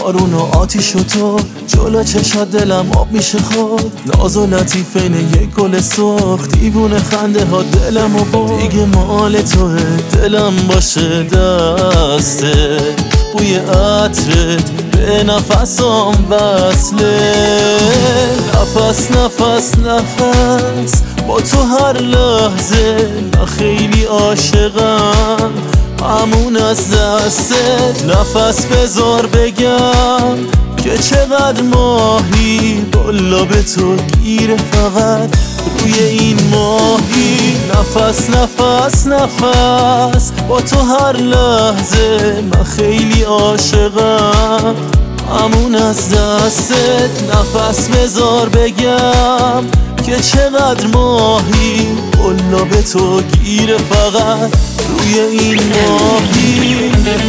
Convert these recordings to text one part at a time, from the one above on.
بارون و آتیش و تو جلو چشات دلم آب میشه خود ناز و لطیف اینه یک گل سرخ دیوونه خنده ها دلم و با دیگه مال توه دلم باشه دسته بوی عطرت به نفسام وصله نفس نفس نفس با تو هر لحظه من خیلی عاشقم همون از دستت نفس بذار بگم که چقدر ماهی بالا به تو گیره فقط روی این ماهی نفس نفس نفس با تو هر لحظه من خیلی عاشقم همون از دستت نفس بذار بگم که چقدر ماهی بالا به تو گیره فقط روی این ماهی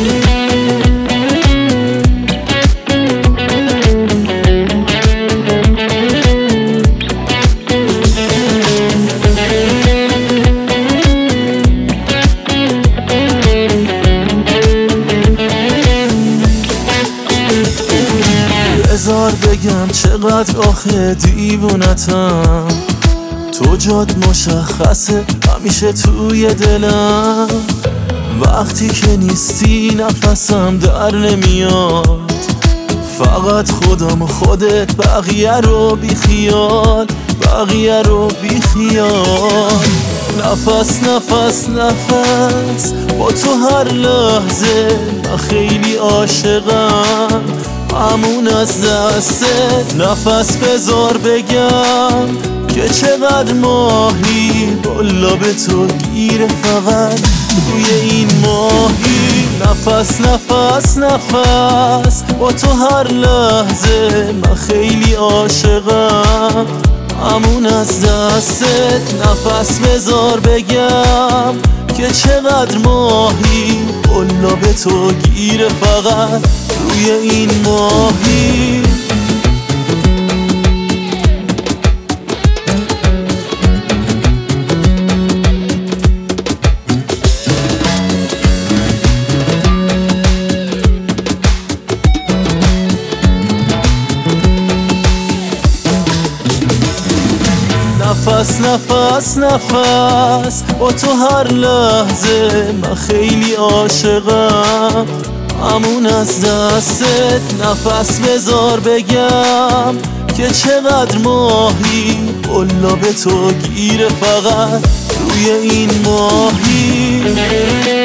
بذار بگم چقدر آخه دیوونتم تو جات مشخصه همیشه توی دلم وقتی که نیستی نفسم در نمیاد فقط خودم و خودت بقیه رو بی خیال بقیه رو بی خیال نفس نفس نفس با تو هر لحظه من خیلی عاشقم همون از دستت نفس بذار بگم که چقدر ماهی بالا به تو گیره فقط روی این ماهی نفس نفس نفس با تو هر لحظه من خیلی عاشقم همون از دستت نفس بذار بگم که چقدر ماهی بالا به تو گیره فقط روی این ماهی نفس نفس نفس با تو هر لحظه من خیلی عاشقم همون از دستت نفس بذار بگم که چقدر ماهی بالا به تو گیره فقط روی این ماهی